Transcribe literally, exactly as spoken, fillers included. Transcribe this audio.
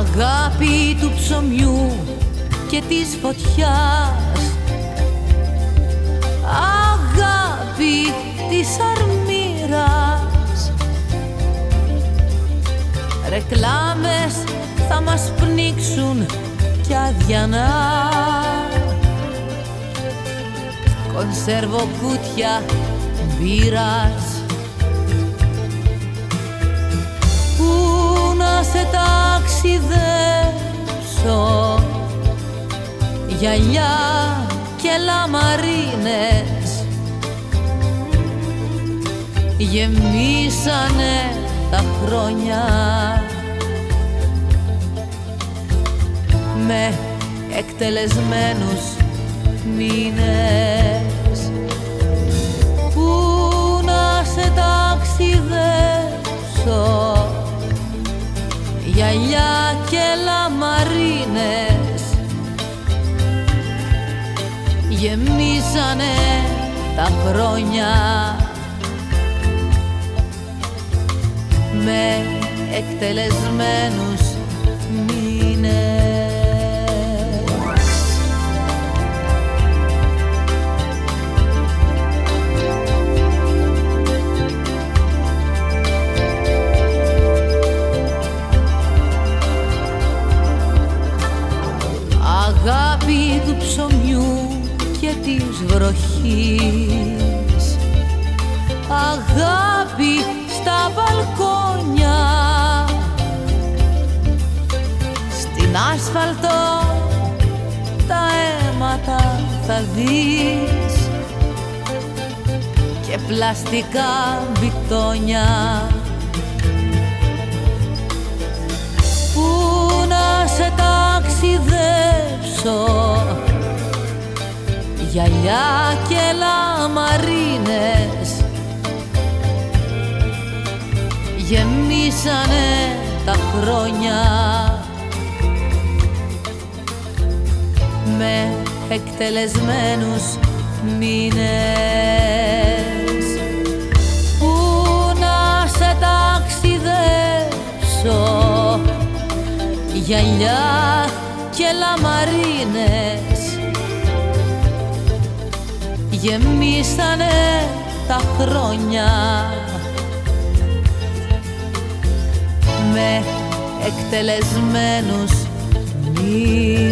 Αγάπη του ψωμιού και της φωτιάς, αγάπη της αρμύρας. Ρεκλάμες θα μας πνίξουν κι αδιανά, κονσέρβοκούτια μπύρας. Πού να σε ταξιδέψω, γυαλιά και λαμαρίνες γεμίσανε τα χρόνια με εκτελεσμένους μήνες. Πού να σε ταξιδέψω, γυαλιά και λαμαρίνες γεμίσανε τα χρόνια με εκτελεσμένους μήνες. Αγάπη του ψωμιού και της βροχής, αγάπη στα μπαλκόνια, στην άσφαλτο τα αίματα θα δεις και πλαστικά μπιτόνια. Πού να σε ταξιδέψω, γυαλιά και λαμαρίνες γεμίσανε τα χρόνια με εκτελεσμένους μήνες. Πού να σε ταξιδέψω, γυαλιά και λαμαρίνες γεμίσανε τα χρόνια με εκτελεσμένους μήνες.